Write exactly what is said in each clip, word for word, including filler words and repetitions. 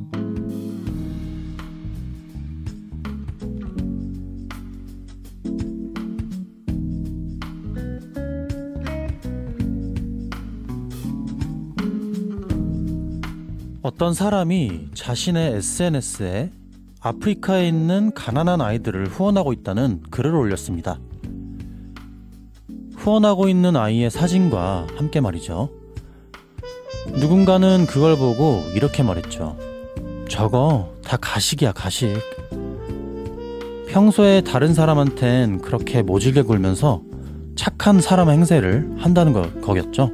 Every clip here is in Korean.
어떤 사람이 자신의 에스엔에스에 아프리카에 있는 가난한 아이들을 후원하고 있다는 글을 올렸습니다. 후원하고 있는 아이의 사진과 함께 말이죠. 누군가는 그걸 보고 이렇게 말했죠. 저거 다 가식이야, 가식. 평소에 다른 사람한텐 그렇게 모질게 굴면서 착한 사람 행세를 한다는 거, 거겠죠.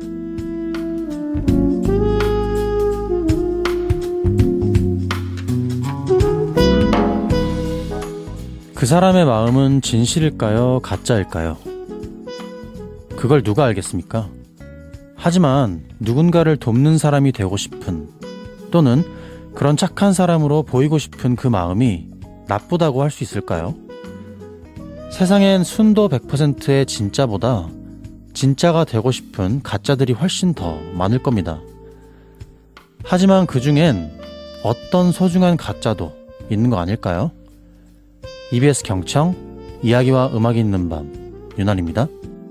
그 사람의 마음은 진실일까요? 가짜일까요? 그걸 누가 알겠습니까? 하지만 누군가를 돕는 사람이 되고 싶은, 또는 그런 착한 사람으로 보이고 싶은 그 마음이 나쁘다고 할 수 있을까요? 세상엔 순도 백 퍼센트의 진짜보다 진짜가 되고 싶은 가짜들이 훨씬 더 많을 겁니다. 하지만 그 중엔 어떤 소중한 가짜도 있는 거 아닐까요? 이비에스 경청, 이야기와 음악이 있는 밤, 윤환입니다.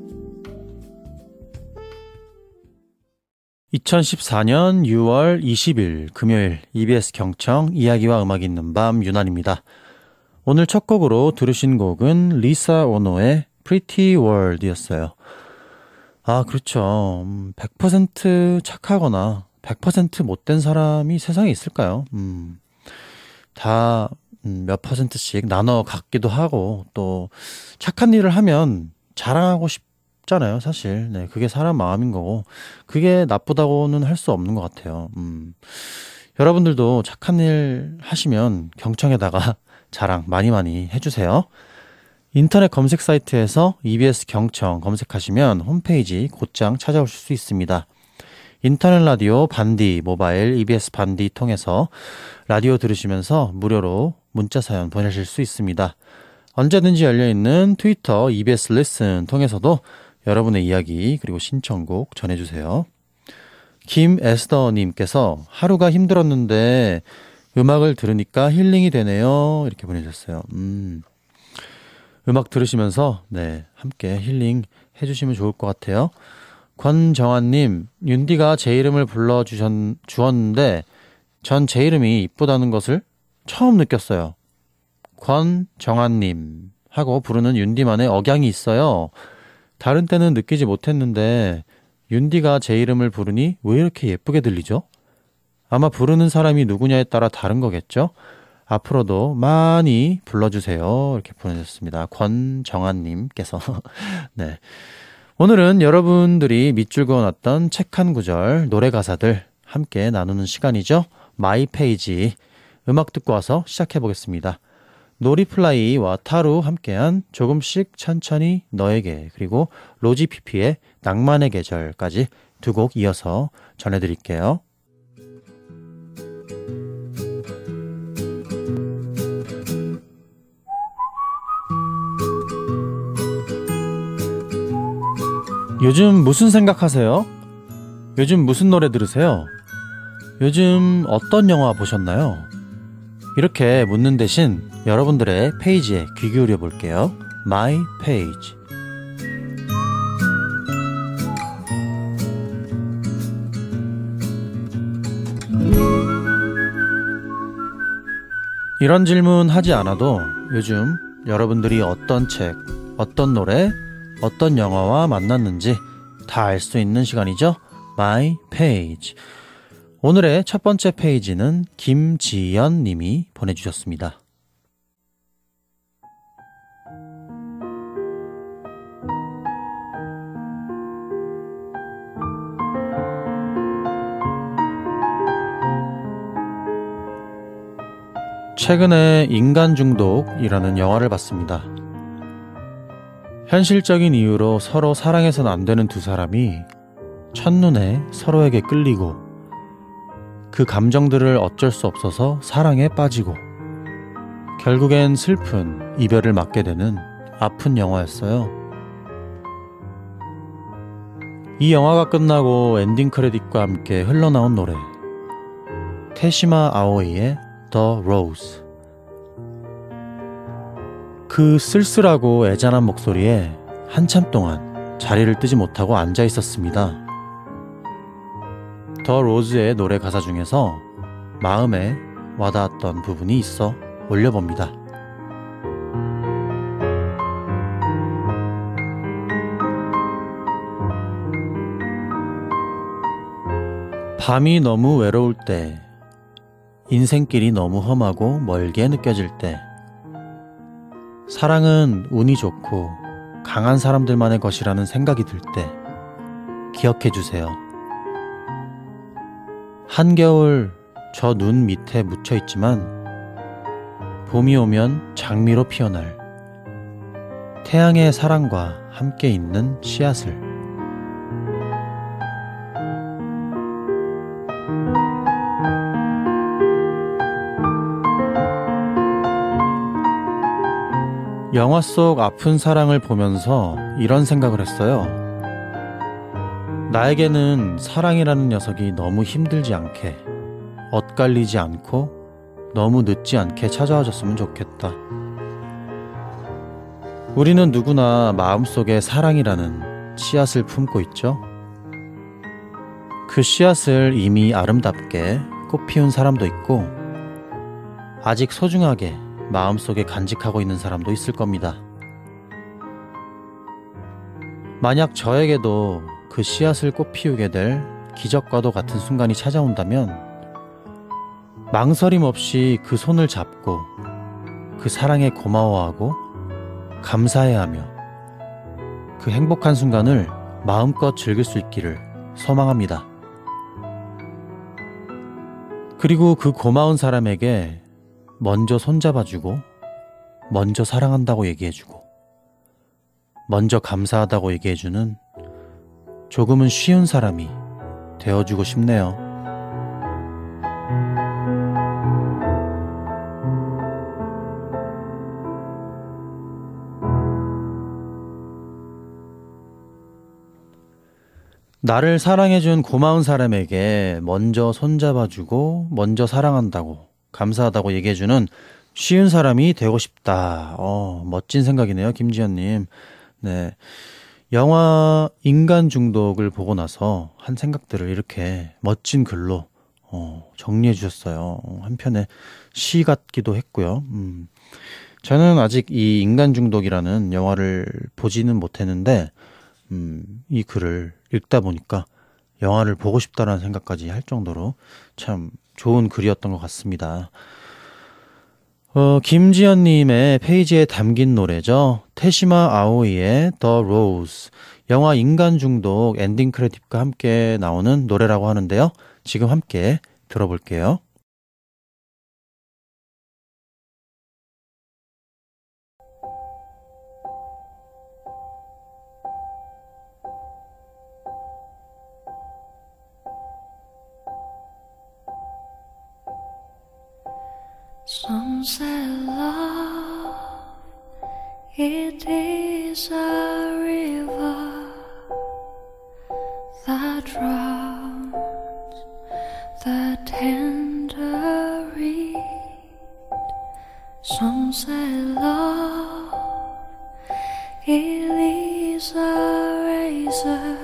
이천십사년 유월 이십일 금요일 이비에스 경청, 이야기와 음악이 있는 밤, 윤환입니다. 오늘 첫 곡으로 들으신 곡은 리사 오노의 Pretty World 이었어요. 아, 그렇죠. 백 퍼센트 착하거나 백 퍼센트 못된 사람이 세상에 있을까요? 음, 다 몇 퍼센트씩 나눠 갖기도 하고, 또 착한 일을 하면 자랑하고 싶잖아요, 사실. 네, 그게 사람 마음인 거고, 그게 나쁘다고는 할 수 없는 것 같아요. 음, 여러분들도 착한 일 하시면 경청에다가 자랑 많이 많이 해주세요. 인터넷 검색 사이트에서 이비에스 경청 검색하시면 홈페이지 곧장 찾아오실 수 있습니다. 인터넷 라디오 반디, 모바일 이비에스 반디 통해서 라디오 들으시면서 무료로 문자 사연 보내실 수 있습니다. 언제든지 열려있는 트위터 이비에스 리슨 통해서도 여러분의 이야기 그리고 신청곡 전해주세요. 김에스더님께서 하루가 힘들었는데 음악을 들으니까 힐링이 되네요. 이렇게 보내주셨어요. 음, 음악 들으시면서 네, 함께 힐링 해주시면 좋을 것 같아요. 권정환님, 윤디가 제 이름을 불러주었는데 전 제 이름이 이쁘다는 것을 처음 느꼈어요. 권정환님 하고 부르는 윤디만의 억양이 있어요. 다른 때는 느끼지 못했는데 윤디가 제 이름을 부르니 왜 이렇게 예쁘게 들리죠? 아마 부르는 사람이 누구냐에 따라 다른 거겠죠? 앞으로도 많이 불러주세요. 이렇게 보내주셨습니다. 권정환님께서. 네. 오늘은 여러분들이 밑줄 그어놨던 책 한 구절, 노래 가사들 함께 나누는 시간이죠. 마이 페이지. 음악 듣고 와서 시작해보겠습니다. 노리플라이와 타루 함께한 조금씩 천천히 너에게, 그리고 로지피피의 낭만의 계절까지 두 곡 이어서 전해드릴게요. 요즘 무슨 생각하세요? 요즘 무슨 노래 들으세요? 요즘 어떤 영화 보셨나요? 이렇게 묻는 대신 여러분들의 페이지에 귀 기울여 볼게요. My Page. 이런 질문 하지 않아도 요즘 여러분들이 어떤 책, 어떤 노래, 어떤 영화와 만났는지 다 알 수 있는 시간이죠. My Page. 오늘의 첫 번째 페이지는 김지연 님이 보내주셨습니다. 최근에 인간 중독이라는 영화를 봤습니다. 현실적인 이유로 서로 사랑해서는 안 되는 두 사람이 첫눈에 서로에게 끌리고 그 감정들을 어쩔 수 없어서 사랑에 빠지고 결국엔 슬픈 이별을 맞게 되는 아픈 영화였어요. 이 영화가 끝나고 엔딩 크레딧과 함께 흘러나온 노래. 테시마 아오이의 The Rose. 그 쓸쓸하고 애잔한 목소리에 한참 동안 자리를 뜨지 못하고 앉아 있었습니다. 더 로즈의 노래 가사 중에서 마음에 와닿았던 부분이 있어 올려봅니다. 밤이 너무 외로울 때, 인생길이 너무 험하고 멀게 느껴질 때, 사랑은 운이 좋고 강한 사람들만의 것이라는 생각이 들 때 기억해 주세요. 한겨울 저 눈 밑에 묻혀 있지만 봄이 오면 장미로 피어날 태양의 사랑과 함께 있는 씨앗을. 영화 속 아픈 사랑을 보면서 이런 생각을 했어요. 나에게는 사랑이라는 녀석이 너무 힘들지 않게, 엇갈리지 않고 너무 늦지 않게 찾아와 줬으면 좋겠다. 우리는 누구나 마음속에 사랑이라는 씨앗을 품고 있죠. 그 씨앗을 이미 아름답게 꽃 피운 사람도 있고 아직 소중하게 마음속에 간직하고 있는 사람도 있을 겁니다. 만약 저에게도 그 씨앗을 꽃 피우게 될 기적과도 같은 순간이 찾아온다면 망설임 없이 그 손을 잡고 그 사랑에 고마워하고 감사해하며 그 행복한 순간을 마음껏 즐길 수 있기를 소망합니다. 그리고 그 고마운 사람에게 먼저 손잡아주고, 먼저 사랑한다고 얘기해주고, 먼저 감사하다고 얘기해주는 조금은 쉬운 사람이 되어주고 싶네요. 나를 사랑해준 고마운 사람에게 먼저 손잡아주고, 먼저 사랑한다고, 감사하다고 얘기해주는 쉬운 사람이 되고 싶다. 어, 멋진 생각이네요, 김지연님. 네. 영화 인간 중독을 보고 나서 한 생각들을 이렇게 멋진 글로 어, 정리해 주셨어요. 한편의 시 같기도 했고요. 음. 저는 아직 이 인간 중독이라는 영화를 보지는 못했는데, 음, 이 글을 읽다 보니까 영화를 보고 싶다라는 생각까지 할 정도로 참 좋은 글이었던 것 같습니다. 어, 김지연님의 페이지에 담긴 노래죠. 테시마 아오이의 The Rose. 영화 인간 중독 엔딩 크레딧과 함께 나오는 노래라고 하는데요. 지금 함께 들어볼게요. Some say love, it is a river that drowns the tender reed. Some say love, it is a razor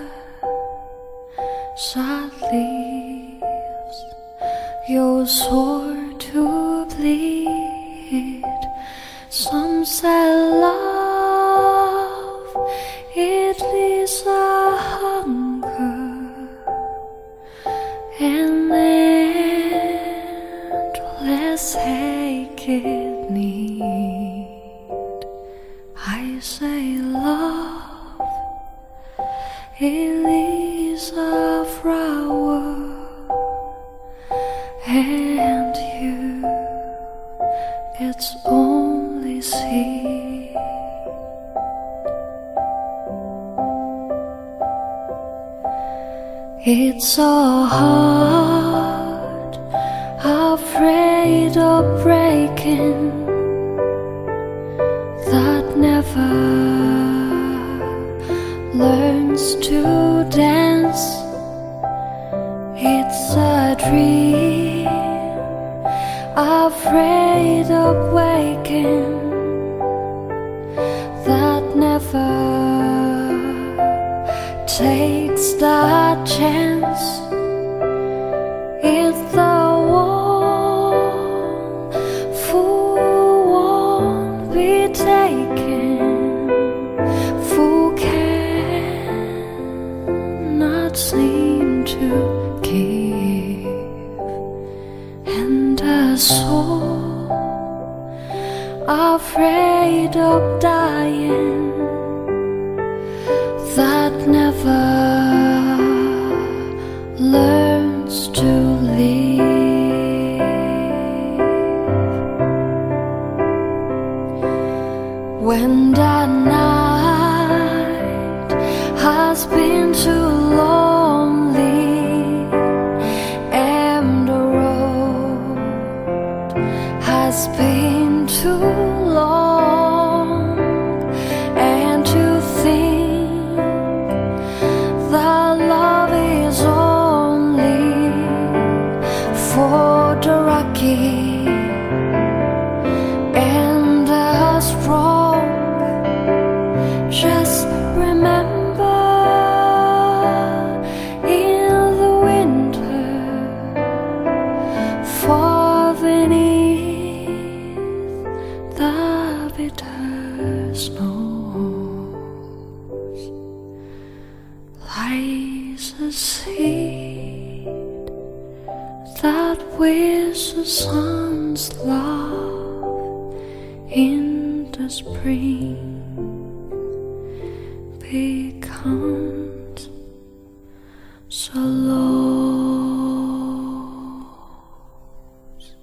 that leaves your sore to bleed. Some say love, it is a hunger and endless aching need. I say love, it is a flower and you, it's only seed. It's so hard, afraid of breaking, that never learns to dance. It's a dream afraid of waking, that never takes that chance. It's the one who won't be taken, who cannot seem to give, and a soul afraid of dying, that never learns to live. When the night has been too lonely and the road has been too long, and to think that love is only for the lucky and the strong, just remember in the winter, far beneath the bitter snows, lies a seed that with the sun's love in the spring becomes so lost.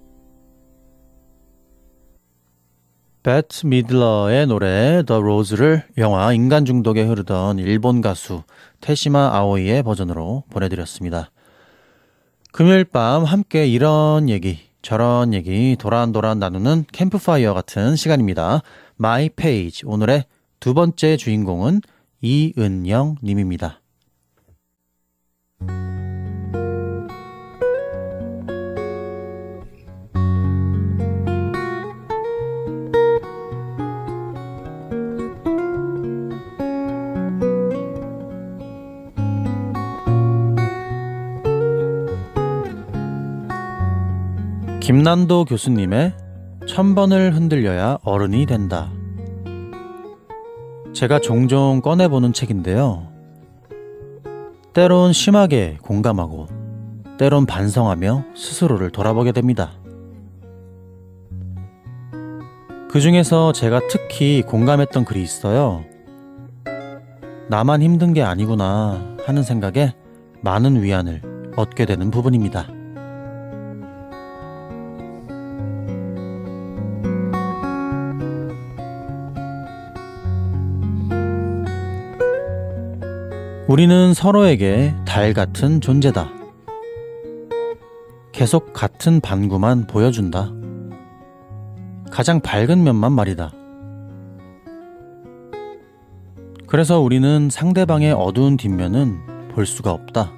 배트 미들러의 노래 The Rose를 영화 인간 중독에 흐르던 일본 가수 테시마 아오이의 버전으로 보내드렸습니다. 금요일 밤 함께 이런 얘기 저런 얘기 도란도란 나누는 캠프파이어 같은 시간입니다. 마이 페이지, 오늘의 두 번째 주인공은 이은영 님입니다. 김난도 교수님의 천 번을 흔들려야 어른이 된다. 제가 종종 꺼내보는 책인데요. 때론 심하게 공감하고 때론 반성하며 스스로를 돌아보게 됩니다. 그 중에서 제가 특히 공감했던 글이 있어요. 나만 힘든 게 아니구나 하는 생각에 많은 위안을 얻게 되는 부분입니다. 우리는 서로에게 달 같은 존재다. 계속 같은 반구만 보여준다. 가장 밝은 면만 말이다. 그래서 우리는 상대방의 어두운 뒷면은 볼 수가 없다.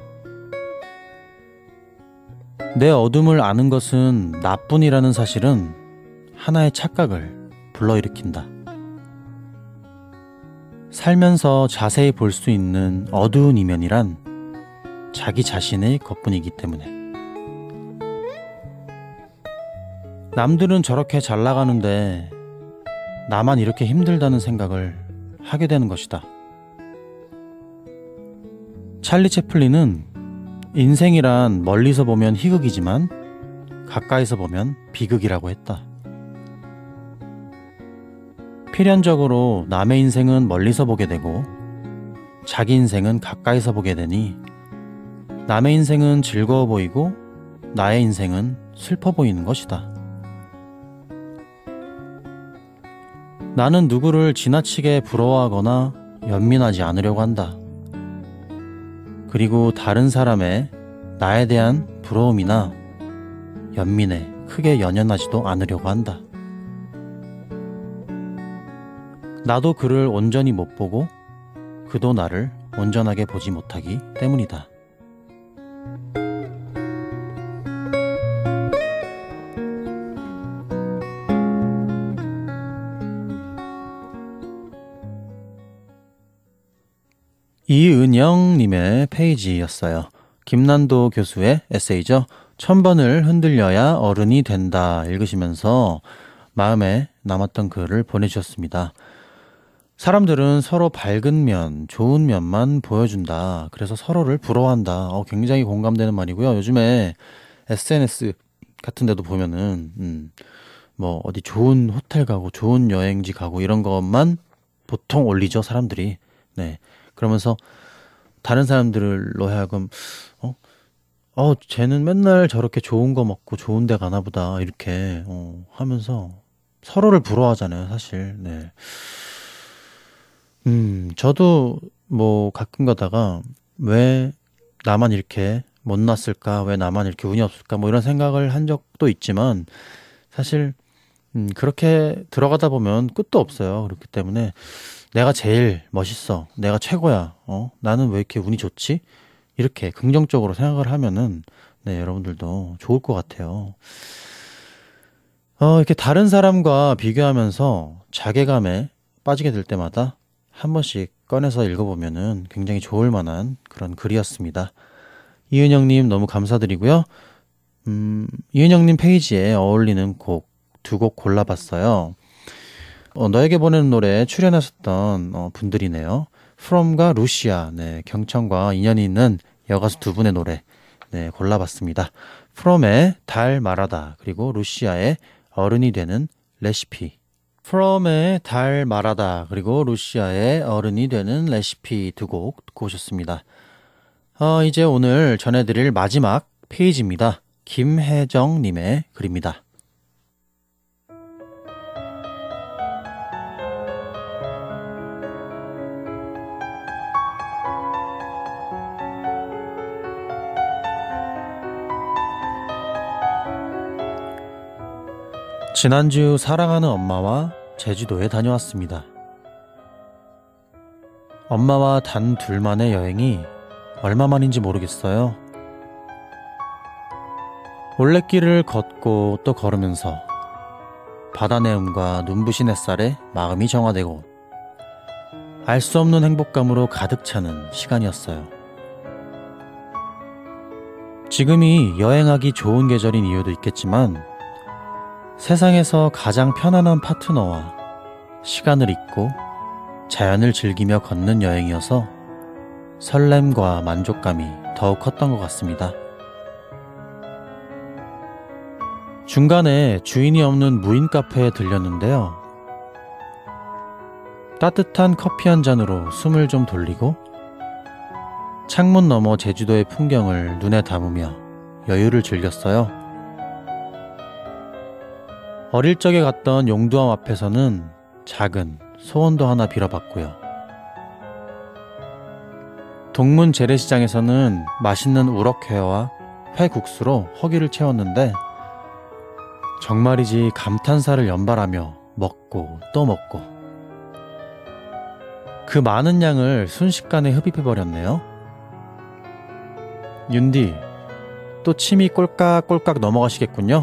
내 어둠을 아는 것은 나뿐이라는 사실은 하나의 착각을 불러일으킨다. 살면서 자세히 볼 수 있는 어두운 이면이란 자기 자신의 것뿐이기 때문에. 남들은 저렇게 잘 나가는데 나만 이렇게 힘들다는 생각을 하게 되는 것이다. 찰리 채플린은 인생이란 멀리서 보면 희극이지만 가까이서 보면 비극이라고 했다. 필연적으로 남의 인생은 멀리서 보게 되고 자기 인생은 가까이서 보게 되니 남의 인생은 즐거워 보이고 나의 인생은 슬퍼 보이는 것이다. 나는 누구를 지나치게 부러워하거나 연민하지 않으려고 한다. 그리고 다른 사람의 나에 대한 부러움이나 연민에 크게 연연하지도 않으려고 한다. 나도 그를 온전히 못 보고 그도 나를 온전하게 보지 못하기 때문이다. 이은영님의 페이지였어요. 김난도 교수의 에세이죠. 천 번을 흔들려야 어른이 된다 읽으시면서 마음에 남았던 글을 보내주셨습니다. 사람들은 서로 밝은 면, 좋은 면만 보여준다. 그래서 서로를 부러워한다. 어, 굉장히 공감되는 말이고요. 요즘에 에스엔에스 같은 데도 보면은 음, 뭐 어디 좋은 호텔 가고 좋은 여행지 가고 이런 것만 보통 올리죠, 사람들이. 네. 그러면서 다른 사람들로 하여금 어, 어, 쟤는 맨날 저렇게 좋은 거 먹고 좋은 데 가나 보다. 이렇게 어, 하면서 서로를 부러워하잖아요, 사실. 네. 음, 저도 뭐 가끔 가다가 왜 나만 이렇게 못났을까? 왜 나만 이렇게 운이 없을까? 뭐 이런 생각을 한 적도 있지만 사실 음, 그렇게 들어가다 보면 끝도 없어요. 그렇기 때문에 내가 제일 멋있어. 내가 최고야. 어? 나는 왜 이렇게 운이 좋지? 이렇게 긍정적으로 생각을 하면은 네, 여러분들도 좋을 것 같아요. 어, 이렇게 다른 사람과 비교하면서 자괴감에 빠지게 될 때마다 한 번씩 꺼내서 읽어보면은 굉장히 좋을 만한 그런 글이었습니다. 이은영님 너무 감사드리고요. 음, 이은영님 페이지에 어울리는 곡 두 곡 골라봤어요. 어, 너에게 보내는 노래 출연하셨던 어, 분들이네요. From과 루시아, 네, 경청과 인연이 있는 여가수 두 분의 노래 네, 골라봤습니다. From의 달 말하다 그리고 루시아의 어른이 되는 레시피. From의 달 말하다 그리고 루시아의 어른이 되는 레시피 두 곡 듣고 오셨습니다. 어, 이제 오늘 전해드릴 마지막 페이지입니다. 김혜정님의 글입니다. 지난주 사랑하는 엄마와 제주도에 다녀왔습니다. 엄마와 단 둘만의 여행이 얼마만인지 모르겠어요. 올레길을 걷고 또 걸으면서 바다 내음과 눈부신 햇살에 마음이 정화되고 알 수 없는 행복감으로 가득 차는 시간이었어요. 지금이 여행하기 좋은 계절인 이유도 있겠지만 세상에서 가장 편안한 파트너와 시간을 잊고 자연을 즐기며 걷는 여행이어서 설렘과 만족감이 더욱 컸던 것 같습니다. 중간에 주인이 없는 무인 카페에 들렸는데요. 따뜻한 커피 한 잔으로 숨을 좀 돌리고 창문 너머 제주도의 풍경을 눈에 담으며 여유를 즐겼어요. 어릴 적에 갔던 용두암 앞에서는 작은 소원도 하나 빌어봤고요. 동문 재래시장에서는 맛있는 우럭회와 회국수로 허기를 채웠는데 정말이지 감탄사를 연발하며 먹고 또 먹고 그 많은 양을 순식간에 흡입해버렸네요. 윤디, 또 침이 꼴깍꼴깍 넘어가시겠군요.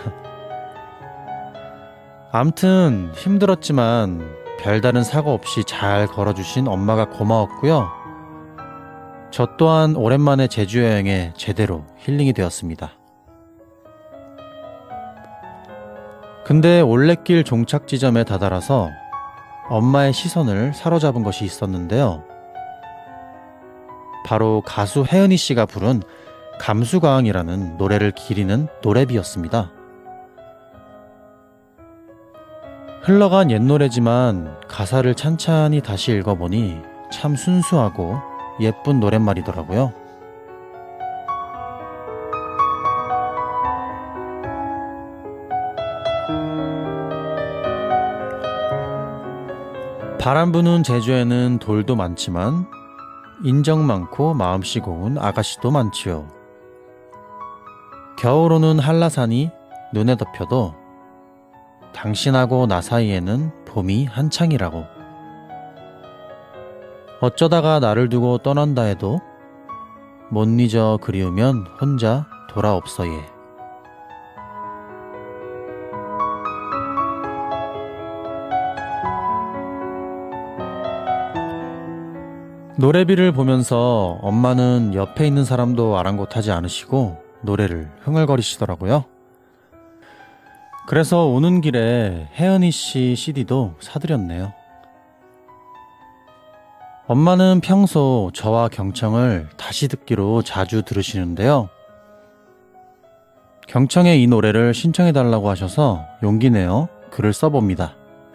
암튼 힘들었지만 별다른 사고 없이 잘 걸어주신 엄마가 고마웠고요. 저 또한 오랜만에 제주 여행에 제대로 힐링이 되었습니다. 근데 올레길 종착 지점에 다다라서 엄마의 시선을 사로잡은 것이 있었는데요. 바로 가수 혜은이 씨가 부른 감수광이라는 노래를 기리는 노래비였습니다. 흘러간 옛 노래지만 가사를 찬찬히 다시 읽어보니 참 순수하고 예쁜 노랫말이더라고요. 바람 부는 제주에는 돌도 많지만 인정 많고 마음씨 고운 아가씨도 많지요. 겨울 오는 한라산이 눈에 덮여도 당신하고 나 사이에는 봄이 한창이라고. 어쩌다가 나를 두고 떠난다 해도 못 잊어 그리우면 혼자 돌아옵서 예. 노래비를 보면서 엄마는 옆에 있는 사람도 아랑곳하지 않으시고 노래를 흥얼거리시더라고요. 그래서 오는 길에 혜은이 씨 씨디도 사드렸네요. 엄마는 평소 저와 경청을 다시 듣기로 자주 들으시는데요. 경청의 이 노래를 신청해달라고 하셔서 용기 내어 글을 써봅니다.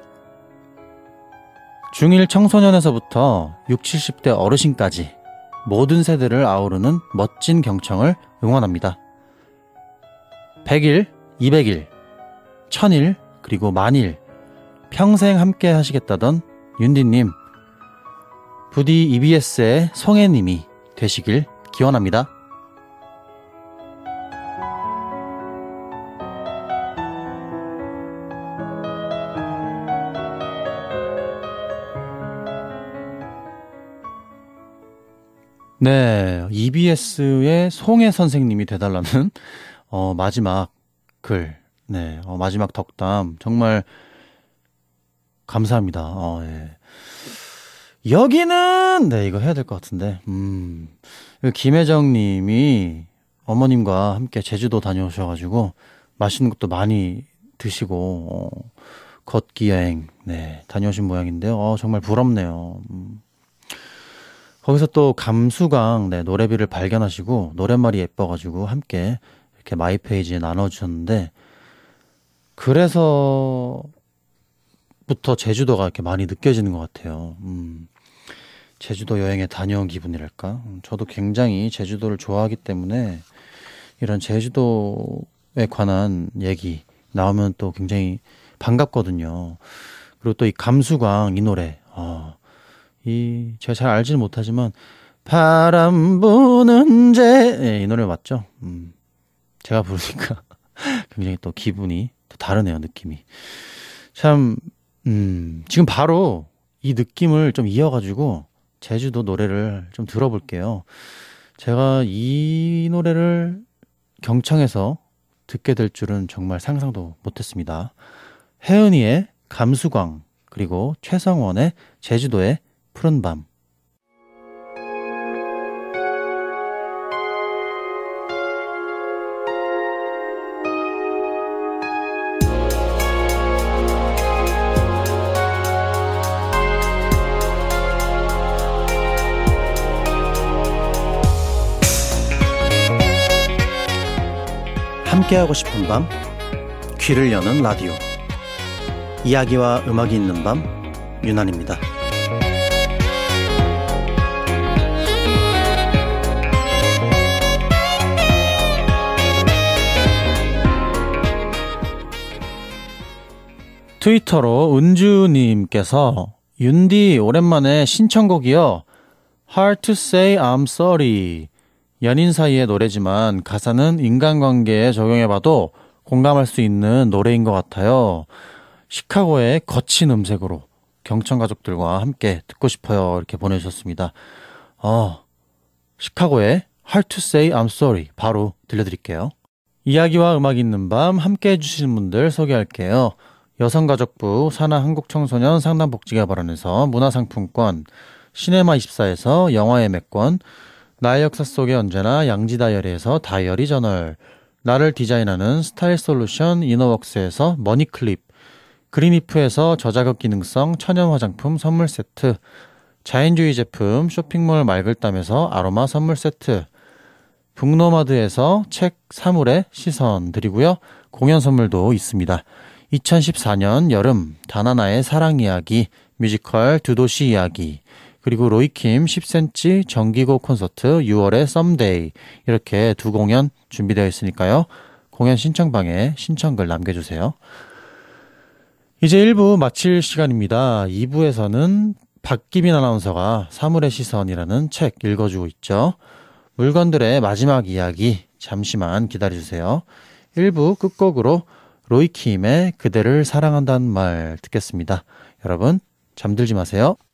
중일 청소년에서부터 육십, 칠십 대 어르신까지 모든 세대를 아우르는 멋진 경청을 응원합니다. 백 일, 이백 일, 천 일, 그리고 만일 평생 함께 하시겠다던 윤디님, 부디 이비에스의 송혜님이 되시길 기원합니다. 네, 이비에스의 송혜 선생님이 돼달라는 어, 마지막 글, 네, 어, 마지막 덕담 정말 감사합니다. 어, 예. 여기는 네 이거 해야 될 것 같은데, 음, 김혜정님이 어머님과 함께 제주도 다녀오셔가지고 맛있는 것도 많이 드시고 어, 걷기 여행 네 다녀오신 모양인데요. 어, 정말 부럽네요. 음. 거기서 또 감수광 네, 노래비를 발견하시고 노랫말이 예뻐가지고 함께 이렇게 마이 페이지에 나눠주셨는데, 그래서부터 제주도가 이렇게 많이 느껴지는 것 같아요. 음, 제주도 여행에 다녀온 기분이랄까. 음, 저도 굉장히 제주도를 좋아하기 때문에 이런 제주도에 관한 얘기 나오면 또 굉장히 반갑거든요. 그리고 또 이 감수광 이 노래, 어, 이 제가 잘 알지는 못하지만 바람 부는 제, 네, 이 노래 맞죠? 음, 제가 부르니까 굉장히 또 기분이 또 다르네요, 느낌이. 참, 음, 지금 바로 이 느낌을 좀 이어가지고 제주도 노래를 좀 들어볼게요. 제가 이 노래를 경청해서 듣게 될 줄은 정말 상상도 못했습니다. 혜은이의 감수광, 그리고 최성원의 제주도의 푸른밤. 함께하고 싶은 밤, 귀를 여는 라디오. 이야기와 음악이 있는 밤, 유난입니다. 트위터로 은주님께서 윤디 오랜만에 신청곡이요. Hard to say I'm sorry. 연인 사이의 노래지만 가사는 인간관계에 적용해봐도 공감할 수 있는 노래인 것 같아요. 시카고의 거친 음색으로 경청 가족들과 함께 듣고 싶어요. 이렇게 보내주셨습니다. 어, 시카고의 Hard to say I'm sorry 바로 들려드릴게요. 이야기와 음악이 있는 밤 함께 해주시는 분들 소개할게요. 여성가족부 산하한국청소년 상담복지개발원에서 문화상품권, 시네마이십사에서 영화 예매권, 나의 역사 속에 언제나 양지다이어리에서 다이어리 저널, 나를 디자인하는 스타일 솔루션 이너웍스에서 머니클립, 그린이프에서 저자극 기능성 천연 화장품 선물 세트, 자연주의 제품 쇼핑몰 말글담에서 아로마 선물 세트, 북노마드에서 책 사물의 시선 드리고요. 공연 선물도 있습니다. 이천십사 년 여름 다나나의 사랑 이야기, 뮤지컬 두 도시 이야기, 그리고 로이킴 십 센티미터 정기곡 콘서트 유월의 썸데이, 이렇게 두 공연 준비되어 있으니까요. 공연 신청방에 신청글 남겨주세요. 이제 일 부 마칠 시간입니다. 이 부에서는 박기빈 아나운서가 사물의 시선이라는 책 읽어주고 있죠. 물건들의 마지막 이야기 잠시만 기다려주세요. 일 부 끝곡으로 로이킴의 그대를 사랑한다는 말 듣겠습니다. 여러분 잠들지 마세요.